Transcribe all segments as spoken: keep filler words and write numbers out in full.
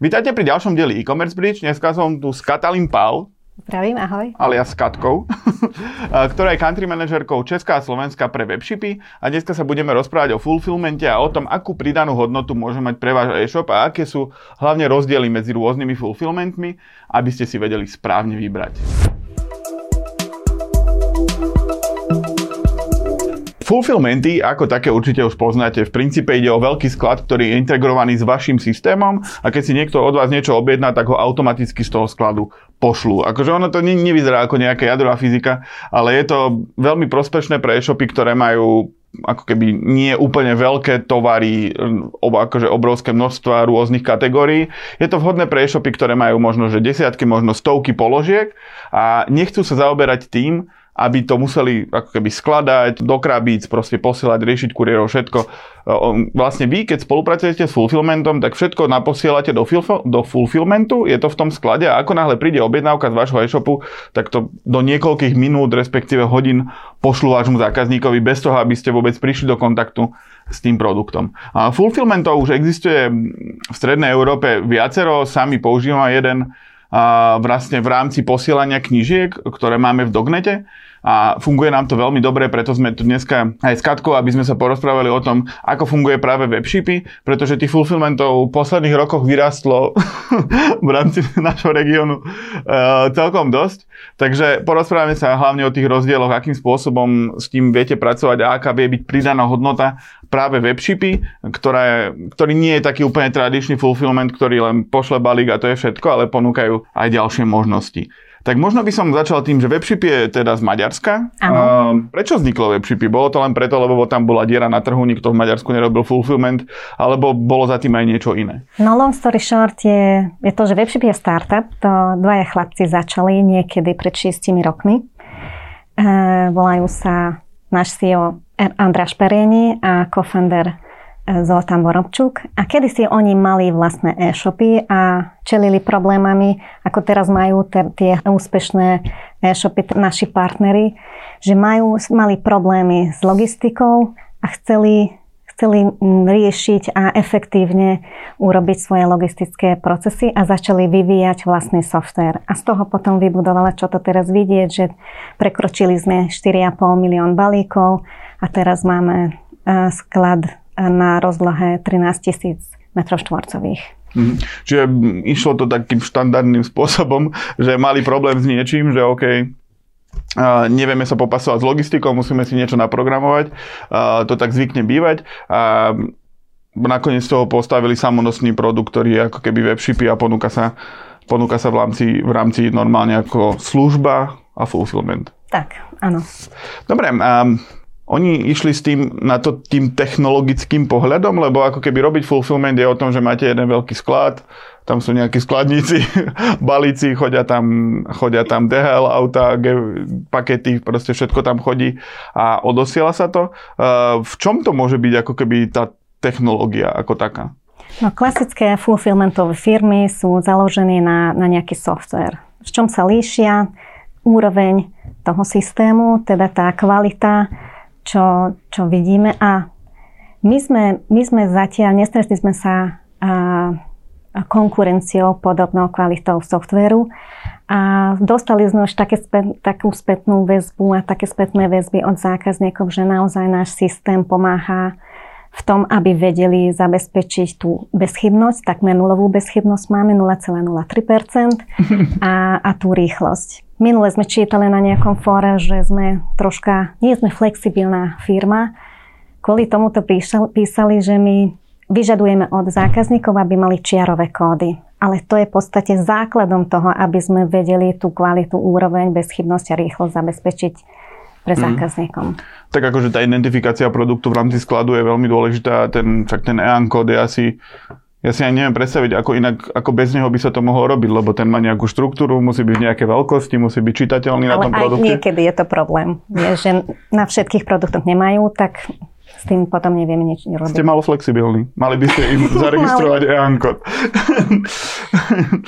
Vítajte pri ďalšom dieli e-commerce bridge. Dneska som tu s Katalín Pál. Zdravím, ahoj. Alias s Katkou, ktorá je country manažerkou Česká a Slovenska pre webshipy. A dneska sa budeme rozprávať o fulfillmente a o tom, akú pridanú hodnotu môže mať pre váš e-shop a aké sú hlavne rozdiely medzi rôznymi fulfillmentmi, aby ste si vedeli správne vybrať. Fulfillmenty, ako také určite už poznáte, v princípe ide o veľký sklad, ktorý je integrovaný s vašim systémom a keď si niekto od vás niečo objedná, tak ho automaticky z toho skladu pošlú. Akože ono to ne, nevyzerá ako nejaká jadrová fyzika, ale je to veľmi prospešné pre e-shopy, ktoré majú ako keby nie úplne veľké tovary, akože obrovské množstva rôznych kategórií. Je to vhodné pre e-shopy, ktoré majú možno že desiatky, možno stovky položiek a nechcú sa zaoberať tým, aby to museli ako keby skladať, do krabíc, proste posielať, riešiť kuriérov, všetko. Vlastne vy, keď spolupracujete s fulfillmentom, tak všetko naposielate do, filf- do fulfillmentu, je to v tom sklade a ako náhle príde objednávka z vášho e-shopu, tak to do niekoľkých minút, respektíve hodín pošlu vášmu zákazníkovi bez toho, aby ste vôbec prišli do kontaktu s tým produktom. A fulfillmentov už existuje v strednej Európe viacero, sami používam jeden a vlastne v rámci posielania knížiek, ktoré máme v Dognete a funguje nám to veľmi dobre, preto sme tu dneska aj s Katkou, aby sme sa porozprávali o tom, ako funguje práve webshipy, pretože tých fulfillmentov v posledných rokoch vyrastlo v rámci našho regiónu uh, celkom dosť. Takže porozprávame sa hlavne o tých rozdieloch, akým spôsobom s tým viete pracovať a aká vie byť pridaná hodnota práve webshipy, ktorá je, ktorý nie je taký úplne tradičný fulfillment, ktorý len pošle balík a to je všetko, ale ponúkajú aj ďalšie možnosti. Tak možno by som začal tým, že webship je teda z Maďarska. Áno. Prečo vzniklo webshipy? Bolo to len preto, lebo tam bola diera na trhu, nikto v Maďarsku nerobil fulfillment, alebo bolo za tým aj niečo iné? No long story short je, je to, že webship je startup. To dvaja chlapci začali niekedy pred šiestimi rokmi. E, volajú sa náš C E O Andráš Perieni a co-founder Zoltán Vorobčuk. A kedysi oni mali vlastné e-shopy a čelili problémami, ako teraz majú te, tie úspešné e-shopy, t- naši partneri, že majú, mali problémy s logistikou a chceli, chceli riešiť a efektívne urobiť svoje logistické procesy a začali vyvíjať vlastný software. A z toho potom vybudovala, čo to teraz vidieť, že prekročili sme štyri a pol milión balíkov a teraz máme uh, sklad na rozlohe trinásť tisíc metrov štvorcových. Mhm. Čiže išlo to takým štandardným spôsobom, že mali problém s niečím, že OK, uh, nevieme sa popasovať s logistikou, musíme si niečo naprogramovať, uh, to tak zvykne bývať a nakoniec z toho postavili samonosný produkt, ktorý je ako keby webshipy a ponúka sa, ponúka sa v rámci, v rámci normálne ako služba a fulfillment. Tak, áno. Dobre, um, oni išli s tým na to tým technologickým pohľadom, lebo ako keby robiť fulfillment je o tom, že máte jeden veľký sklad, tam sú nejakí skladníci, balíci, chodia tam, chodia tam dé há el auta, ge, pakety, proste všetko tam chodí a odosiela sa to. V čom to môže byť ako keby tá technológia ako taká? No, klasické fulfillmentové firmy sú založené na, na nejaký software. V čom sa líšia? Úroveň toho systému, teda tá kvalita, Čo, čo vidíme. A my sme, my sme zatiaľ, nestretli sme sa a, a konkurenciou podobnou kvalitou softvéru a dostali sme už také spä, takú spätnú väzbu a také spätné väzby od zákazníkov, že naozaj náš systém pomáha v tom, aby vedeli zabezpečiť tú bezchybnosť, takmer nulovú bezchybnosť máme nula celá nula tri percent a, a tú rýchlosť. Minule sme čítali na nejakom fóre, že sme troška, nie sme flexibilná firma. Kvôli tomuto písali, písali, že my vyžadujeme od zákazníkov, aby mali čiarové kódy. Ale to je v podstate základom toho, aby sme vedeli tú kvalitu, úroveň, bezchybnosť a rýchlosť zabezpečiť pre zákazníkom. Mm. Tak akože tá identifikácia produktu v rámci skladu je veľmi dôležitá. Ten, však ten E A N kód je asi... Ja si aj neviem predstaviť, ako inak, ako bez neho by sa to mohlo robiť, lebo ten má nejakú štruktúru, musí byť nejaké veľkosti, musí byť čitateľný na tom produkte. Ale aj niekedy je to problém. Je, že na všetkých produktoch nemajú, tak s tým potom nevieme nič robiť. Ste malo flexibilní. Mali by ste im zaregistrovať E A N kód.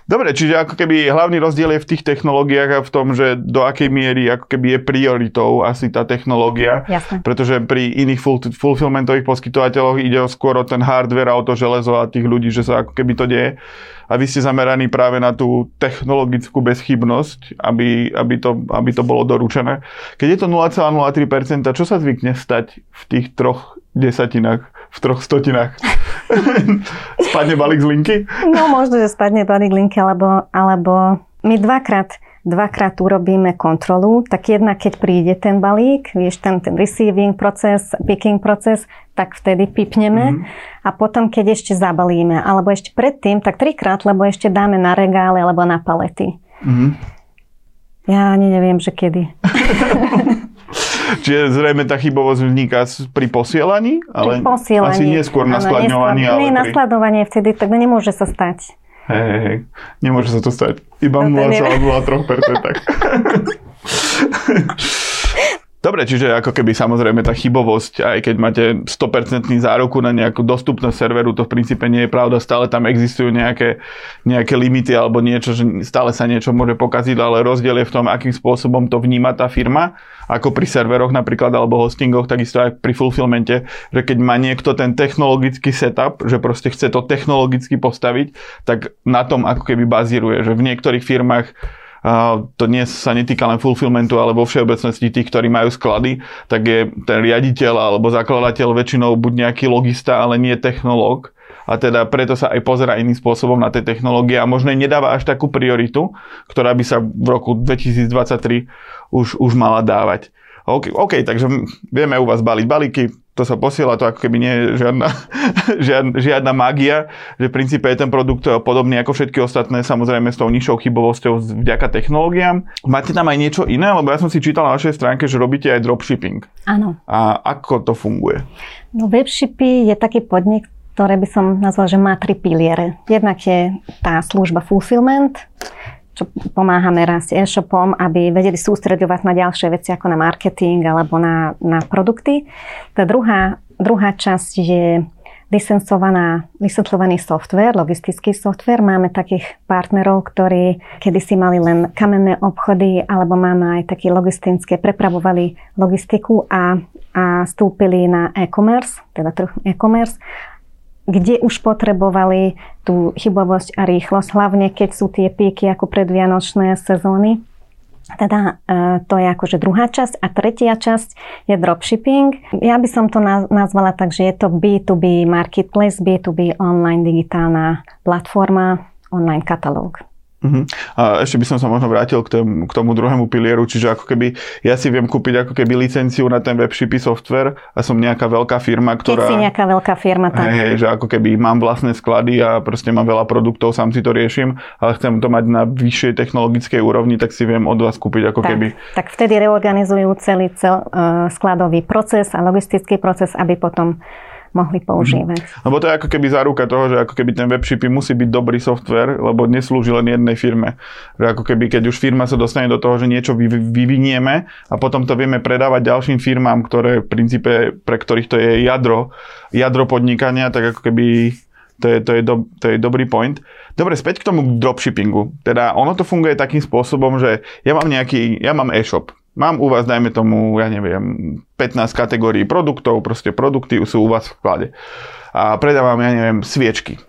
Dobre, čiže ako keby hlavný rozdiel je v tých technológiách a v tom, že do akej miery ako keby je prioritou asi tá technológia. Jasne. Pretože pri iných full, fulfillmentových poskytovateľoch ide skôr o ten hardware a o to železo a tých ľudí, že sa ako keby to deje. A vy ste zameraní práve na tú technologickú bezchybnosť, aby, aby, to, aby to bolo doručené. Keď je to nula celá nula tri percenta, čo sa zvykne stať v tých troch desatinách, v troch stotinách? Spadne balík z linky? No možno, že spadne balík linky, alebo, alebo my dvakrát, dvakrát urobíme kontrolu. Tak jedna, keď príde ten balík, vieš, ten, ten receiving proces, picking proces, tak vtedy pipneme. Mm-hmm. A potom, keď ešte zabalíme, alebo ešte predtým, tak trikrát, lebo ešte dáme na regály alebo na palety. Mm-hmm. Ja ani neviem, že kedy. Čiže zrejme tá chybovosť vzniká pri posielaní? Ale pri posielaní. Asi neskôr na skladňovaní. Ale nie, na skladovanie vtedy, tak nemôže sa stať. Hej, hej, hej. Nemôže sa to stať. Iba no, nula celá nula tri percenta. Dobre, čiže ako keby samozrejme tá chybovosť, aj keď máte sto percent záruku na nejakú dostupnosť serveru, to v princípe nie je pravda, stále tam existujú nejaké, nejaké limity alebo niečo, že stále sa niečo môže pokaziť, ale rozdiel je v tom, akým spôsobom to vníma tá firma, ako pri serveroch napríklad alebo hostingoch, takisto aj pri fulfillmente, že keď má niekto ten technologický setup, že proste chce to technologicky postaviť, tak na tom ako keby bazíruje, že v niektorých firmách Uh, to nie sa netýka len fulfillmentu, ale vo všeobecnosti tých, ktorí majú sklady, tak je ten riaditeľ alebo zakladateľ väčšinou buď nejaký logista, ale nie technológ. A teda preto sa aj pozerá iným spôsobom na tie technológie a možno nedáva až takú prioritu, ktorá by sa v roku dvetisícdvadsaťtri už, už mala dávať. OK, OK, takže vieme u vás baliť balíky, to sa posiela, to ako keby nie je žiadna, žiadna, žiadna mágia, že v princípe je ten produkt podobný ako všetky ostatné, samozrejme s tou nižšou chybovosťou vďaka technológiám. Máte tam aj niečo iné? Lebo ja som si čítal na vašej stránke, že robíte aj dropshipping. Áno. A ako to funguje? No Webshipy je taký podnik, ktoré by som nazvala, že má tri piliere. Jednak je tá služba fulfillment, čo pomáhame rásť e-shopom, aby vedeli sústreďovať na ďalšie veci ako na marketing alebo na, na produkty. Tá druhá, druhá časť je licencovaná, licencovaný software, logistický software. Máme takých partnerov, ktorí kedysi mali len kamenné obchody, alebo máme aj také logistické, prepravovali logistiku a, a vstúpili na e-commerce, teda trh e-commerce, kde už potrebovali tú chybovosť a rýchlosť, hlavne keď sú tie píky ako predvianočné sezóny. Teda e, to je akože druhá časť. A tretia časť je dropshipping. Ja by som to nazvala tak, že je to bé dva bé marketplace, bé dva bé online digitálna platforma, online katalóg. Uh-huh. A ešte by som sa možno vrátil k tomu, k tomu druhému pilieru, čiže ako keby ja si viem kúpiť ako keby licenciu na ten webshipy software a som nejaká veľká firma, ktorá... Keď si nejaká veľká firma, tak... Hej, hej, že ako keby mám vlastné sklady a proste mám veľa produktov, sám si to riešim, ale chcem to mať na vyššej technologickej úrovni, tak si viem od vás kúpiť ako tak, keby... Tak vtedy reorganizujú celý cel, uh, skladový proces a logistický proces, aby potom mohli používať. Mm. Lebo to je ako keby záruka toho, že ako keby ten webshipy musí byť dobrý software, lebo neslúži len jednej firme. Že ako keby, keď už firma sa dostane do toho, že niečo vyvinieme a potom to vieme predávať ďalším firmám, ktoré v princípe, pre ktorých to je jadro, jadro podnikania, tak ako keby to je, to je, do, to je dobrý point. Dobre, späť k tomu dropshippingu. Teda ono to funguje takým spôsobom, že ja mám nejaký, ja mám e-shop. Mám u vás, dajme tomu, ja neviem, pätnásť kategórií produktov, proste produkty sú u vás v vklade. A predávam, ja neviem, sviečky.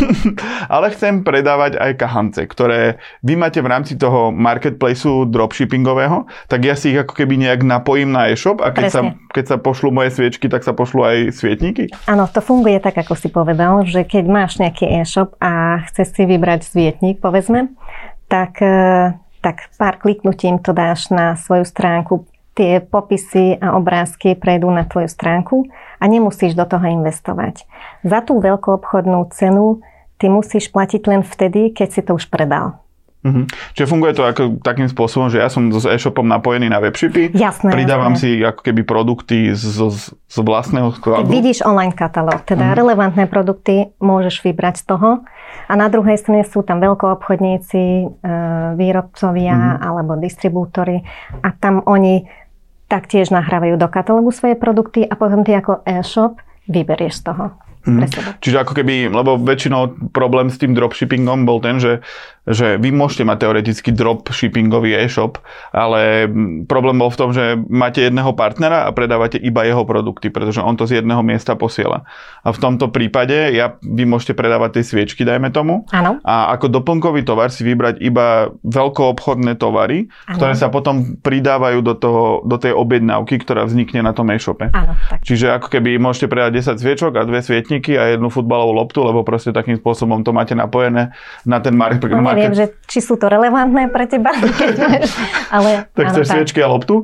Ale chcem predávať aj kahance, ktoré vy máte v rámci toho marketplaceu dropshippingového, tak ja si ich ako keby nejak napojím na e-shop a keď sa, keď sa pošlú moje sviečky, tak sa pošlú aj svietníky? Áno, to funguje tak, ako si povedal, že keď máš nejaký e-shop a chceš si vybrať svietník, povedzme, tak... tak pár kliknutím to dáš na svoju stránku. Tie popisy a obrázky prejdú na tvoju stránku a nemusíš do toho investovať. Za tú veľkoobchodnú cenu ty musíš platiť len vtedy, keď si to už predal. Uh-huh. Čiže funguje to ako takým spôsobom, že ja som s e-shopom napojený na webshipy, jasné, pridávam jasné. si ako keby produkty z, z, z vlastného skladu. Vidíš online katalóg, teda uh-huh. relevantné produkty môžeš vybrať z toho a na druhej strane sú tam veľkoobchodníci, výrobcovia uh-huh. alebo distribútory a tam oni taktiež nahrávajú do katalógu svoje produkty a potom ty ako e-shop vyberieš z toho. Mm. Čiže ako keby, lebo väčšinou problém s tým dropshippingom bol ten, že, že vy môžete mať teoreticky dropshippingový e-shop, ale problém bol v tom, že máte jedného partnera a predávate iba jeho produkty, pretože on to z jedného miesta posiela. A v tomto prípade ja, vy môžete predávať tie sviečky, dajme tomu. Áno. A ako doplnkový tovar si vybrať iba veľkoobchodné tovary, ano. Ktoré sa potom pridávajú do, toho, do tej objednávky, ktorá vznikne na tom e-shope. Áno, tak. Čiže ako keby môžete predať desať sviečok a dve sviečky a jednu futbalovú loptu, lebo proste takým spôsobom to máte napojené na ten market. No neviem, že či sú to relevantné pre teba, keď máš, ale... Tak chceš sviečky a loptu?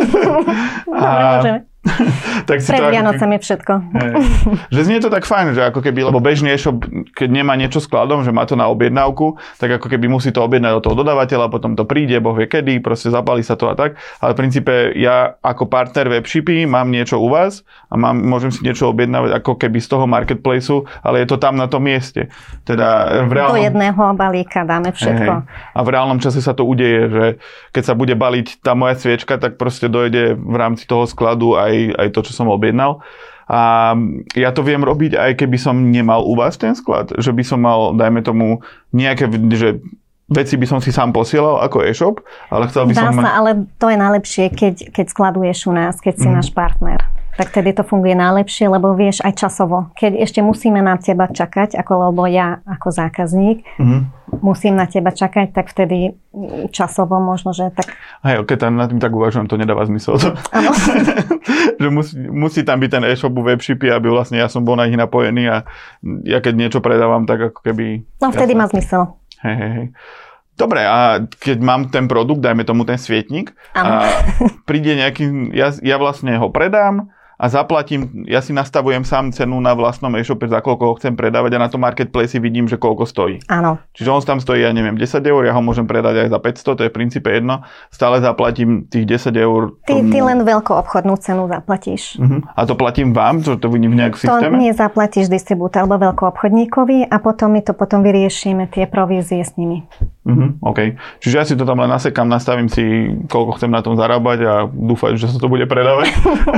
Dobre, môžeme. Tak si Pred to Vianocami je všetko. Hej. Že znie to tak fajn, že ako keby, lebo bežný e-shop, keď nemá niečo skladom, že má to na objednávku, tak ako keby musí to objednať od toho dodávateľa, potom to príde, boh vie kedy, proste zapálí sa to a tak. Ale v princípe ja ako partner webshipy mám niečo u vás a mám, môžem si niečo objednávať ako keby z toho marketplaceu, ale je to tam na tom mieste. Teda v reálnom... Do jedného balíka dáme všetko. Hej. A v reálnom čase sa to udeje, že keď sa bude baliť tá moja sviečka, tak proste dojde v rámci toho skladu aj aj to, čo som objednal. A ja to viem robiť, aj keby som nemal u vás ten sklad. Že by som mal, dajme tomu, nejaké, že veci by som si sám posielal ako e-shop, ale chcel by Dá som... sa, ma... ale to je najlepšie, keď, keď skladuješ u nás, keď si mm. náš partner. Tak tedy to funguje najlepšie, lebo vieš aj časovo. Keď ešte musíme na teba čakať, ako lebo ja ako zákazník mm. musím na teba čakať, tak vtedy časovo možno, že tak... Hej, keď tam na tým tak uvažujem, to nedáva zmysel. Áno. Že musí, musí tam byť ten e-shop u webshipy, aby vlastne ja som bol na nich napojený a ja keď niečo predávam, tak ako keby... No vtedy má zmysel. Hej, hej, hej. Dobre, a keď mám ten produkt, dajme tomu ten svietnik, a príde nejaký, ja, ja vlastne ho predám a zaplatím, ja si nastavujem sám cenu na vlastnom e-shope, za koľko ho chcem predávať a na tom marketplace vidím, že koľko stojí. Áno. Čiže on tam stojí, ja neviem, desať eur, ja ho môžem predať aj za päťsto, to je v princípe jedno, stále zaplatím tých desať eur. Ty, ty len veľkoobchodnú cenu zaplatíš. Uh-huh. A to platím vám, čo to vidím v nejakom systéme? To nie zaplatíš distribútor alebo veľkoobchodníkovi a potom my to potom vyriešime tie provízie s nimi. Uh-huh, OK. Čiže ja si to tam len nasekám, nastavím si, koľko chcem na tom zarábať a dúfam, že sa to bude predávať.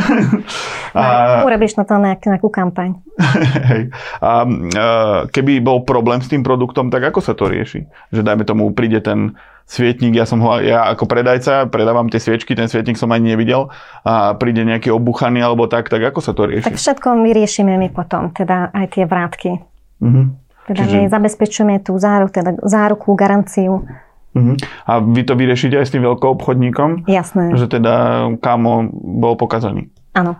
a... Urobíš na to nejakú, nejakú kampaň. Hej. A, a keby bol problém s tým produktom, tak ako sa to rieši? Že dajme tomu, príde ten svietnik, ja som ho, ja ako predajca predávam tie sviečky, ten svietnik som ani nevidel a príde nejaký obuchaný alebo tak, tak ako sa to rieši? Tak všetko vyriešime my potom, teda aj tie vrátky. Uh-huh. Teda Čiže... my zabezpečujeme tú záruku, teda záruku, garanciu. Uh-huh. A vy to vyriešite aj s tým veľkoobchodníkom? Jasné. Že teda kámo bol pokazaný. Áno.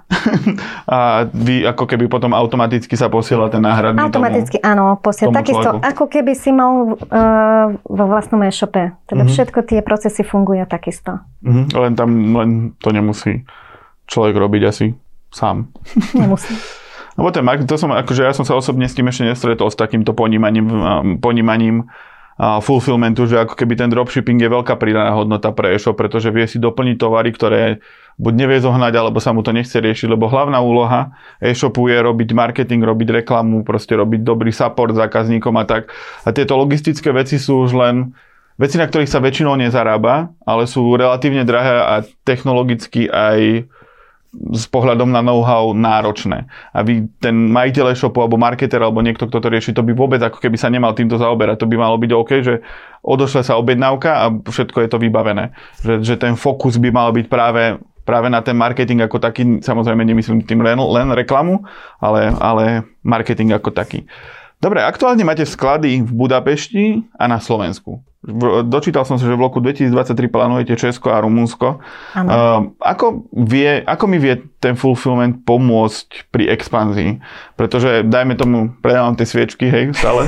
A vy ako keby potom automaticky sa posiela ten náhradný Automaticky, tomu, áno, posiela. Takisto, ako keby si mal uh, vo vlastnom e-shope. Teda uh-huh. všetko tie procesy fungujú takisto. Uh-huh. Len tam, len to nemusí človek robiť asi sám. Nemusí. Lebo ten market, to som, akože ja som sa osobne s tým ešte nestretol s takýmto ponímaním, ponímaním a fulfillmentu, že ako keby ten dropshipping je veľká pridaná hodnota pre e-shop, pretože vie si doplniť tovary, ktoré buď nevie zohnať, alebo sa mu to nechce riešiť, lebo hlavná úloha e-shopu je robiť marketing, robiť reklamu, proste robiť dobrý support zákazníkom a tak. A tieto logistické veci sú už len veci, na ktorých sa väčšinou nezarába, ale sú relatívne drahé a technologicky aj s pohľadom na know-how náročné. A vy, ten majiteľ e-shopu alebo marketer alebo niekto, kto to rieši, to by vôbec ako keby sa nemal týmto zaoberať. To by malo byť OK, že odošle sa objednávka a všetko je to vybavené. Že, že ten fokus by mal byť práve, práve na ten marketing ako taký. Samozrejme nemyslím tým len, len reklamu, ale, ale marketing ako taký. Dobre, aktuálne máte sklady v Budapešti a na Slovensku. Dočítal som sa, že v roku dvetisícdvadsaťtri plánujete Česko a Rumunsko. Uh, ako, vie, ako mi vie ten fulfillment pomôcť pri expanzii? Pretože, dajme tomu, predávam tie sviečky, hej, stále.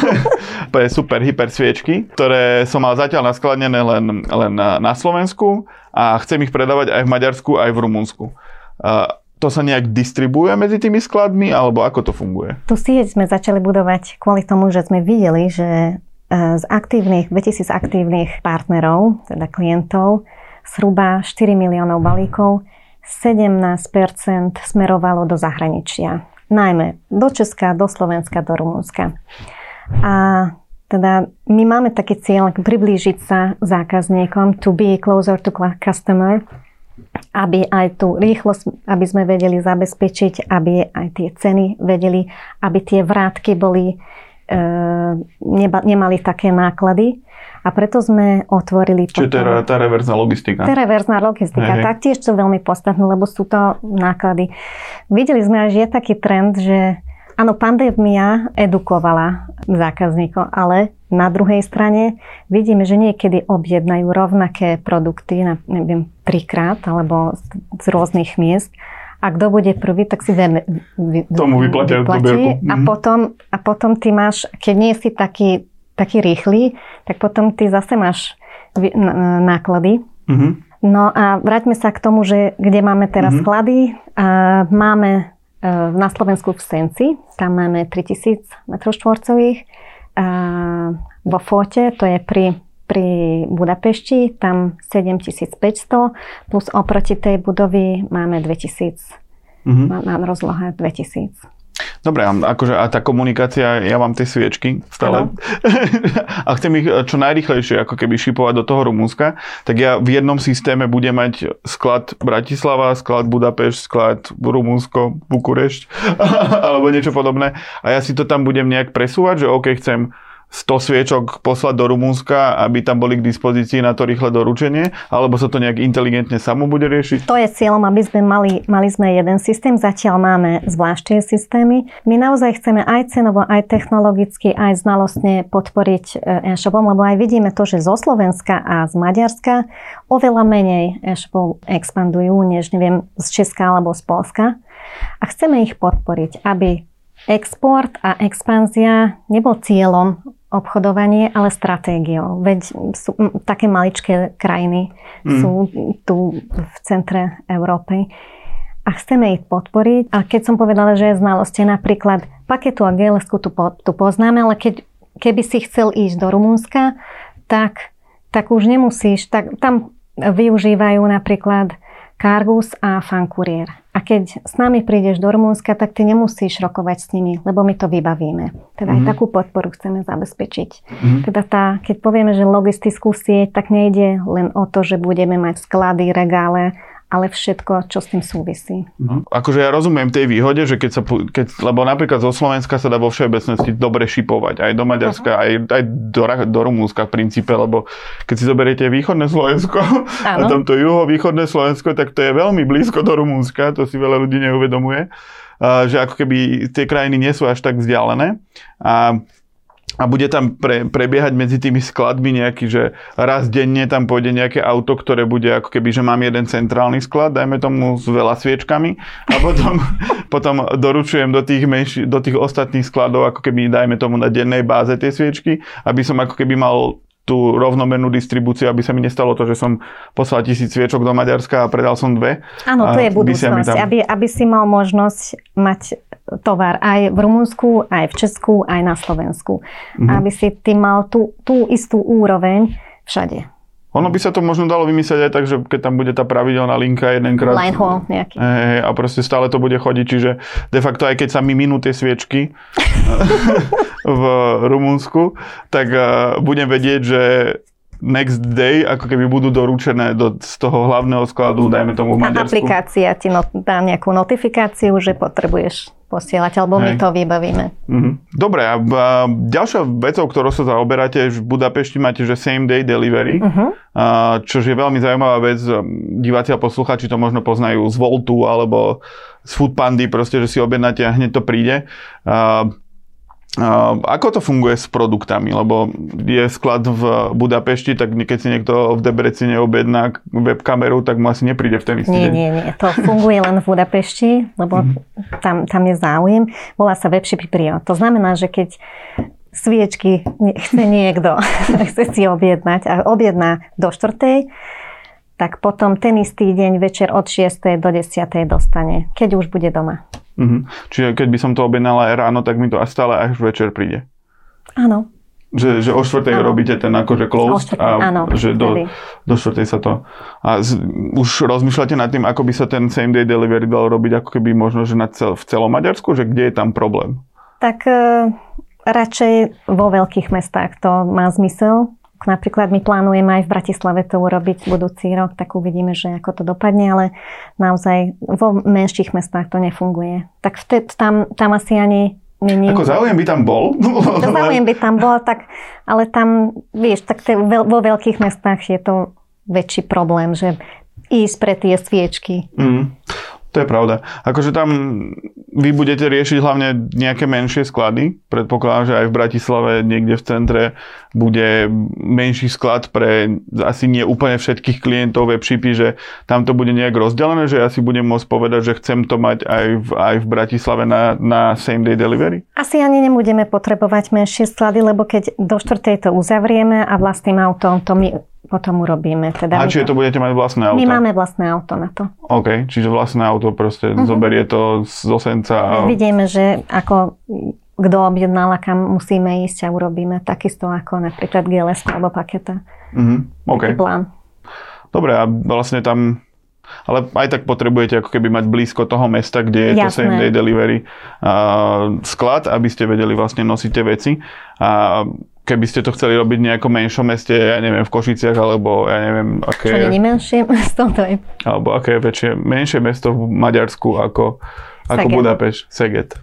Super, hyper sviečky, ktoré som mal zatiaľ naskladnené len, len na, na Slovensku a chcem ich predávať aj v Maďarsku, aj v Rumunsku. Uh, To sa nejak distribuuje medzi tými skladmi, alebo ako to funguje? Tu sieť sme začali budovať kvôli tomu, že sme videli, že z aktívnych, dvetisíc aktívnych partnerov, teda klientov, zhruba štyri miliónov balíkov, sedemnásť percent smerovalo do zahraničia. Najmä do Česka, do Slovenska, do Rumunska. A teda my máme taký cieľ priblížiť sa zákazníkom, to be closer to customer, aby aj tú rýchlosť, aby sme vedeli zabezpečiť, aby aj tie ceny vedeli, aby tie vrátky boli, e, neba, nemali také náklady. A preto sme otvorili... Čiže to je tá reverzná logistika. Tá reverzná logistika. Hej. Taktiež sú veľmi podstatné, lebo sú to náklady. Videli sme, že je taký trend, že áno, pandémia edukovala zákazníkov, ale na druhej strane vidíme, že niekedy objednajú rovnaké produkty, neviem, trikrát alebo z rôznych miest. A kto bude prvý, tak si veme, vy, tomu vyplatia dobierku. A potom, a potom ty máš, keď nie si taký, taký rýchly, tak potom ty zase máš náklady. Mm-hmm. No a vráťme sa k tomu, že kde máme teraz mm-hmm. sklady. A máme na Slovensku v Senci, tam máme tritisíc metrov štvorcových. A vo Fóte, to je pri, pri Budapešti, tam sedemtisícpäťsto, plus oproti tej budovy máme dvetisíc. Mm-hmm. Mám rozloha dvetisíc. Dobre, akože a tá komunikácia, ja mám tie sviečky stále a chcem ich čo najrýchlejšie ako keby šipovať do toho Rumunska, tak ja v jednom systéme budem mať sklad Bratislava, sklad Budapešť, sklad Rumunsko, Bukurešť alebo niečo podobné a ja si to tam budem nejak presúvať, že OK, chcem sto sviečok poslať do Rumunska, aby tam boli k dispozícii na to rýchle doručenie, alebo sa to nejak inteligentne samo bude riešiť? To je cieľom, aby sme mali, mali sme jeden systém, zatiaľ máme zvláštne systémy. My naozaj chceme aj cenovo, aj technologicky, aj znalostne podporiť e-shopom, lebo aj vidíme to, že zo Slovenska a z Maďarska oveľa menej e-shopov expandujú, než neviem, z Česka alebo z Poľska. A chceme ich podporiť, aby export a expanzia nebol cieľom obchodovanie, ale stratégiou. Veď sú také maličké krajiny, mm. sú tu v centre Európy a chceme ich podporiť. A keď som povedala, že je znalosti, napríklad paketu a gé el esku tu, po, tu poznáme, ale keď, keby si chcel ísť do Rumunska, tak, tak už nemusíš. Tak, tam využívajú napríklad Cargus a Fancurier. A keď s nami prídeš do Rumunska, tak ty nemusíš rokovať s nimi, lebo my to vybavíme. Teda mm-hmm. aj takú podporu chceme zabezpečiť. Mm-hmm. Teda tá, keď povieme, že logistickú sieť, tak nejde len o to, že budeme mať sklady, regále, ale všetko, čo s tým súvisí. No, akože ja rozumiem tej výhode, že keď sa, keď, lebo napríklad zo Slovenska sa dá vo všeobecnosti dobre šipovať, aj do Maďarska, uh-huh. aj, aj do, do Rumúnska v princípe, lebo keď si zoberiete východné Slovensko a tamto juhovýchodné Slovensko, tak to je veľmi blízko do Rumúnska, to si veľa ľudí neuvedomuje, že ako keby tie krajiny nie sú až tak vzdialené. A A bude tam pre, prebiehať medzi tými skladmi nejaký, že raz denne tam pôjde nejaké auto, ktoré bude ako keby, že mám jeden centrálny sklad, dajme tomu s veľa sviečkami a potom, potom doručujem do tých, menši, do tých ostatných skladov, ako keby dajme tomu na dennej báze tie sviečky, aby som ako keby mal tú rovnomernú distribúciu, aby sa mi nestalo to, že som poslal tisíc sviečok do Maďarska a predal som dve. Áno, to je budúcnosť, tam... aby, aby si mal možnosť mať tovar aj v Rumunsku, aj v Česku, aj na Slovensku. Mm-hmm. Aby si ty mal tú, tú istú úroveň všade. Ono by sa to možno dalo vymyslieť aj tak, že keď tam bude tá pravidelná linka jedenkrát... Line haul nejaký. Hej, a proste stále to bude chodiť, čiže de facto aj keď sa mi minú tie sviečky v Rumunsku, tak budem vedieť, že next day ako keby budú doručené do, z toho hlavného skladu, dajme tomu v Maďarsku. A aplikácia ti not, dá nejakú notifikáciu, že potrebuješ posielať, alebo Hej. my to vybavíme. Mhm. Dobre, a, a ďalšia vecou, ktorou sa zaoberáte, v Budapešti máte, že same day delivery, uh-huh. a, čo je veľmi zaujímavá vec. Diváci a poslucháči to možno poznajú z Voltu alebo z Foodpandy, proste, že si objednáte a hneď to príde. A, Uh, ako to funguje s produktami? Lebo je sklad v Budapešti, tak keď si niekto v Debrecene objedná webkameru, tak mu asi nepríde v ten istý nie, deň. Nie, nie. To funguje len v Budapešti, lebo mm-hmm. tam, tam je záujem. Volá sa Webship Prio. To znamená, že keď sviečky chce niekto, chce si objednať a objedná do štvrtej, tak potom ten istý deň večer od šiestej do desiatej dostane, keď už bude doma. Mhm. Čiže keď by som to objednala aj ráno, tak mi to až stále až večer príde. Áno. Že, že o štvrtej áno. robíte ten akože closed a áno, že do, do štvrtej sa to... A z, už rozmýšľate nad tým, ako by sa ten same day delivery dal robiť ako keby možno, že na cel, v celom Maďarsku? Že kde je tam problém? Tak e, radšej vo veľkých mestách to má zmysel. napríklad my plánujeme aj v Bratislave to urobiť budúci rok, tak uvidíme, že ako to dopadne, ale naozaj vo menších mestách to nefunguje. Tak vtedy tam, tam asi ani není... Ako záujem by tam bol? Záujem by tam bol, tak, ale tam, vieš, tak te, vo veľkých mestách je to väčší problém, že ísť pre tie sviečky. Mm. To je pravda. Akože tam vy budete riešiť hlavne nejaké menšie sklady. Predpokladám, že aj v Bratislave niekde v centre bude menší sklad pre asi nie úplne všetkých klientov webshipy, že tam to bude nejak rozdelené, že ja si budem môcť povedať, že chcem to mať aj v, aj v Bratislave na, na same day delivery? Asi ani nebudeme potrebovať menšie sklady, lebo keď do štvrtej to uzavrieme a vlastným autom to my potom urobíme. Teda a čiže to budete mať vlastné auto? My máme vlastné auto na to. OK, čiže vlastné auto proste uh-huh. zoberie to z Osenca. A... Vidíme, že ako kto objednal a kam musíme ísť a urobíme takisto ako napríklad gé el es alebo paketa. Uh-huh. OK. Taký plán. Dobre, a vlastne tam... Ale aj tak potrebujete ako keby mať blízko toho mesta, kde je Jasné. to same day delivery uh, sklad, aby ste vedeli vlastne nosiť tie veci. A keby ste to chceli robiť v nejakom menšom meste, ja neviem, v Košiciach, alebo ja neviem, aké... Čo nie je menšie mesto, to je... Alebo aké je väčšie, menšie mesto v Maďarsku ako, ako Budapešť, Szeged.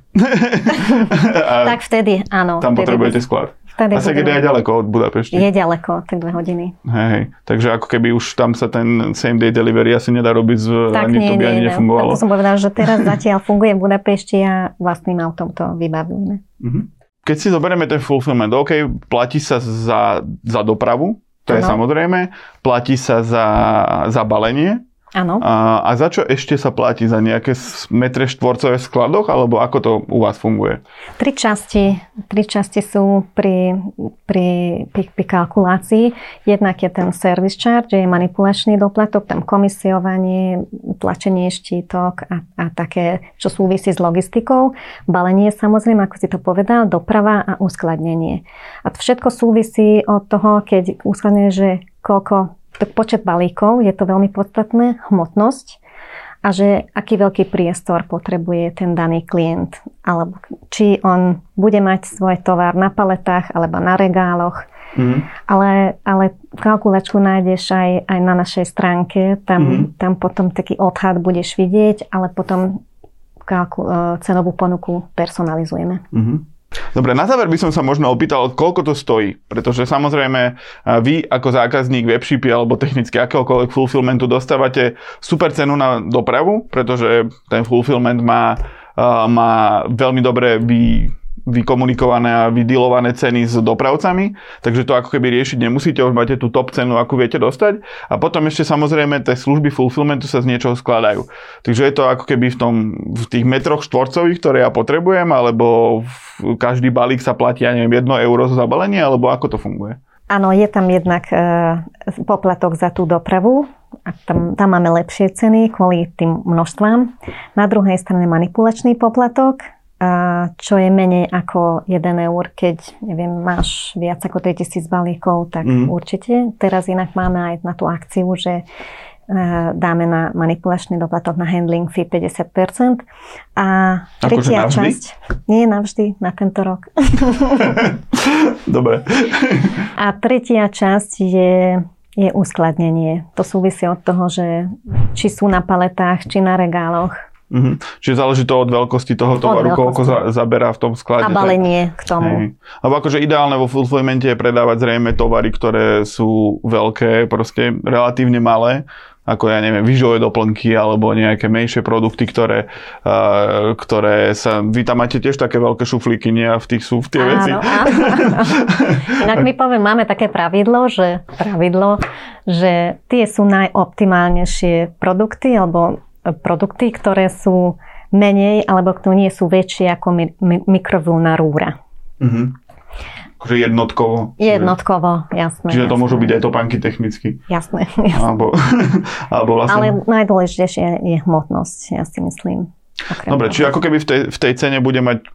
Tak vtedy, áno. Tam vtedy potrebujete sklad. A Szeged je aj ďaleko od Budapešti. Je ďaleko, tak dve hodiny. Hej, hej. Takže ako keby už tam sa ten same day delivery asi nedá robiť, z, tak ani nie, to by nie, ani nie. nefungovalo. Tak som povedala, že teraz zatiaľ funguje v Budapešti a vlastným autom to vybavujeme. Mhm. Keď si zoberieme ten fulfillment, OK, platí sa za, za dopravu, to ano. Je samozrejme, platí sa za, za balenie. Áno. A, a za čo ešte sa platí? Za nejaké metre štvorcové v skladoch? Alebo ako to u vás funguje? Tri časti, tri časti sú pri, pri, pri, pri kalkulácii. Jednak je ten service charge, je manipulačný doplatok, tam komisiovanie, tlačenie štítok a, a také, čo súvisí s logistikou. Balenie samozrejme, ako si to povedal, doprava a uskladnenie. A to všetko súvisí od toho, keď uskladnenie, že koľko tak počet balíkov, je to veľmi podstatné, hmotnosť a že aký veľký priestor potrebuje ten daný klient. Alebo či on bude mať svoj tovar na paletách alebo na regáloch. Mm. Ale, ale kalkulačku nájdeš aj, aj na našej stránke. Tam, mm. tam potom taký odhad budeš vidieť, ale potom kalku, cenovú ponuku personalizujeme. Mm. Dobre, na záver by som sa možno opýtal, koľko to stojí, pretože samozrejme vy ako zákazník webshipy alebo technicky akéhokoľvek fulfillmentu dostávate super cenu na dopravu, pretože ten fulfillment má, má veľmi dobre vy vykomunikované a vydilované ceny s dopravcami, takže to ako keby riešiť nemusíte, už máte tú top cenu, akú viete dostať. A potom ešte samozrejme tie služby fulfillmentu sa z niečoho skladajú. Takže je to ako keby v, tom, v tých metroch štvorcových, ktoré ja potrebujem, alebo v, každý balík sa platí, ja neviem, jedno euro za zabalenie, alebo ako to funguje? Áno, je tam jednak e, poplatok za tú dopravu. A tam, tam máme lepšie ceny kvôli tým množstvám. Na druhej strane manipulačný poplatok, a čo je menej ako jeden eur, keď neviem, máš viac ako tritisíc balíkov, tak mm. určite. Teraz inak máme aj na tú akciu, že uh, dáme na manipulačný doplatok na handling fee päťdesiat percent. A tretia akože časť... Nie, navždy, na tento rok. Dobre. A tretia časť je, je uskladnenie. To súvisí od toho, že či sú na paletách, či na regáloch. Mhm. Čiže záleží to od veľkosti toho tovaru, koľko za, zaberá v tom sklade. A balenie k tomu. Hej. Lebo akože ideálne vo fulfillmente je predávať zrejme tovary, ktoré sú veľké, proste relatívne malé, ako ja neviem, výživové doplnky alebo nejaké menšie produkty, ktoré, uh, ktoré sa... Vy tam máte tiež také veľké šuflíky, nie? A v tých sú v tie áno, veci. Áno, áno. Inak my poviem, máme také pravidlo, že pravidlo, že tie sú najoptimálnejšie produkty alebo produkty, ktoré sú menej alebo ktoré nie sú väčšie ako mi, mi, mikrovlnná rúra. Mhm. Akože jednotkovo. Jednotkovo, jasné. Čiže jasné. to môžu byť aj topánky technicky. Jasné, jasné. Alebo, alebo vlastne... Ale najdôležitejšie je hmotnosť, ja si myslím. Dobre, čiže ako keby v tej, v tej cene bude mať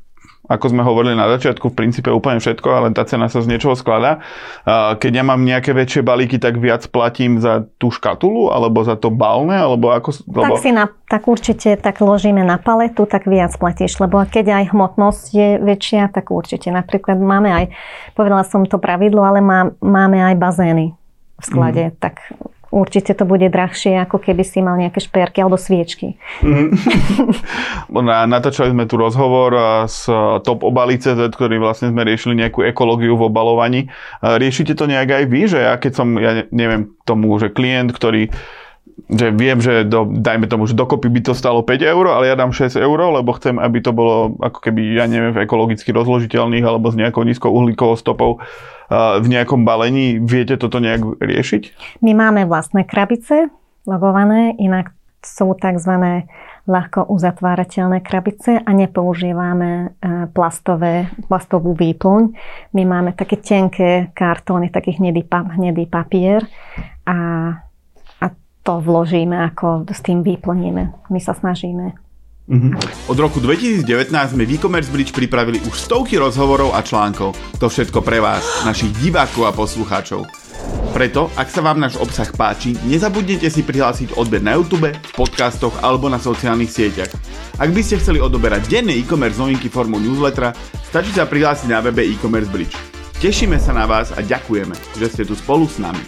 ako sme hovorili na začiatku, v princípe úplne všetko, ale tá cena sa z niečoho skladá. Keď ja mám nejaké väčšie balíky, tak viac platím za tú škatulu, alebo za to balné, alebo ako... Lebo... Tak si na, tak určite tak ložíme na paletu, tak viac platíš, lebo keď aj hmotnosť je väčšia, tak určite. Napríklad máme aj, povedala som to pravidlo, ale má, máme aj bazény v sklade, mm. tak... Určite to bude drahšie, ako keby si mal nejaké šperky alebo sviečky. Mm. Natáčali sme tu rozhovor s Top Obaly bodka cé zet, ktorý vlastne sme riešili nejakú ekológiu v obalovaní. Riešite to nejak aj vy, že ja keď som, ja neviem tomu, že klient, ktorý že viem, že do, dajme tomu, že dokopy by to stalo päť eur, ale ja dám šesť eur, lebo chcem, aby to bolo ako keby, ja neviem, ekologicky rozložiteľných alebo s nejakou nízkou uhlíkovou stopou v nejakom balení. Viete toto nejak riešiť? My máme vlastné krabice logované, inak sú tzv. Ľahko uzatvárateľné krabice a nepoužívame plastové, plastovú výplň. My máme také tenké kartóny, taký hnedý, hnedý papier a, a to vložíme, ako s tým vyplníme. My sa snažíme. Mm-hmm. Od roku dvetisícdevätnásť sme v e-commerce bridge pripravili už stovky rozhovorov a článkov. To všetko pre vás, našich divákov a poslucháčov. Preto, ak sa vám náš obsah páči, nezabudnite si prihlásiť odber na YouTube, v podcastoch alebo na sociálnych sieťach. Ak by ste chceli odoberať denné e-commerce novinky formou newslettera, stačí sa prihlásiť na webe e-commerce bridge. Tešíme sa na vás a ďakujeme, že ste tu spolu s nami.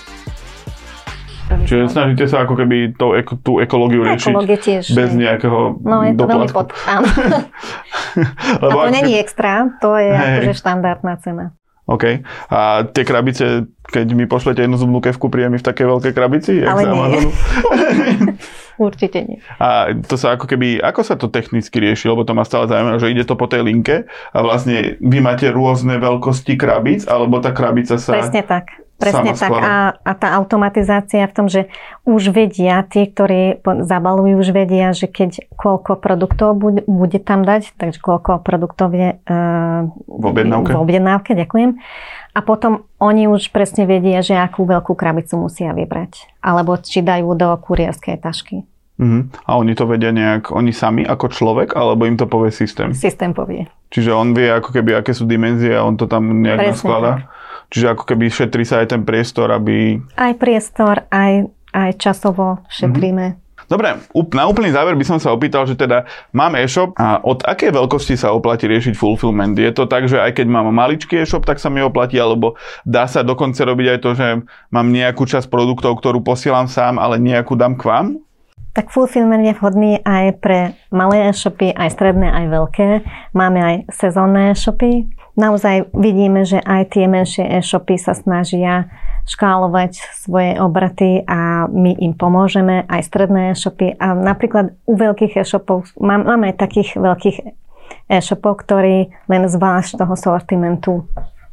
Čiže snažíte sa ako keby tú, tú ekológiu riešiť tiež, bez nejakého no, je to veľmi pod... Áno. Lebo a to není extra, to je hej. akože štandardná cena. OK. A tie krabice, keď mi pošlete jednu zubnú kefku, príde mi v takej veľkej krabici? Ale nie. Určite nie. A to sa ako keby, ako sa to technicky rieši? Lebo to ma stále zaujímavé, že ide to po tej linke a vlastne vy máte rôzne veľkosti krabíc, alebo tá krabica sa... Presne tak. Presne tak. A, a tá automatizácia v tom, že už vedia, tí, ktorí zabalujú, už vedia, že keď koľko produktov bude, bude tam dať, takže koľko produktov je uh, v objednávke. V objednávke, ďakujem. A potom oni už presne vedia, že akú veľkú krabicu musia vybrať. Alebo či dajú do kurierskej tašky. Uh-huh. A oni to vedia nejak, oni sami ako človek, alebo im to povie systém? Systém povie. Čiže on vie ako keby, aké sú dimenzie a on to tam nejak presne naskladá? Tak. Čiže ako keby šetrí sa aj ten priestor, aby... Aj priestor, aj, aj časovo šetríme. Mm-hmm. Dobre, na úplný záver by som sa opýtal, že teda mám e-shop a od akej veľkosti sa oplatí riešiť fulfillment? Je to tak, že aj keď mám maličký e-shop, tak sa mi oplatí, alebo dá sa dokonca robiť aj to, že mám nejakú časť produktov, ktorú posielam sám, ale nejakú dám k vám? Tak fulfillment je vhodný aj pre malé e-shopy, aj stredné, aj veľké. Máme aj sezónne e-shopy. Naozaj vidíme, že aj tie menšie e-shopy sa snažia škálovať svoje obraty a my im pomôžeme, aj stredné e-shopy. A napríklad u veľkých e-shopov, máme aj takých veľkých e-shopov, ktorí len zvlášť toho sortimentu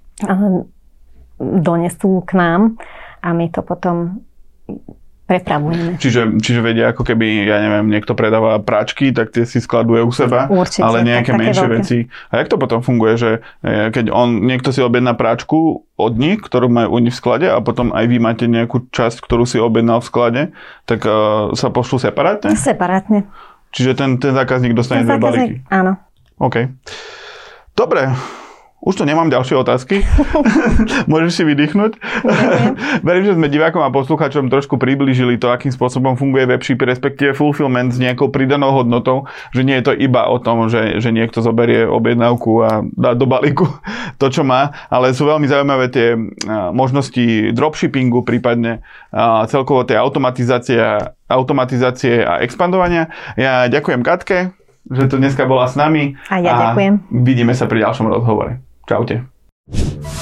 donesú k nám a my to potom prepravujeme. Čiže, čiže vedia, ako keby, ja neviem, niekto predáva práčky, tak tie si skladuje u seba, určite, ale nejaké menšie veľké veci. A jak to potom funguje, že keď on, niekto si objedná práčku od nich, ktorú majú u nich v sklade a potom aj vy máte nejakú časť, ktorú si objednal v sklade, tak uh, sa pošlú separátne? Separátne. Čiže ten, ten zákazník dostane dve balíky? Áno. OK. Dobre. Už to nemám ďalšie otázky. Môžeš si vydýchnuť. Verím, že sme divákom a poslucháčom trošku priblížili to, akým spôsobom funguje webship, respektíve fulfillment s nejakou pridanou hodnotou, že nie je to iba o tom, že, že niekto zoberie objednávku a dá do balíku to, čo má, ale sú veľmi zaujímavé tie možnosti dropshippingu, prípadne celkovo tej automatizácie, automatizácie a expandovania. Ja ďakujem Katke, že tu dneska bola s nami. A ja a ďakujem. Vidíme sa pri ďalšom rozhovore. Čaute.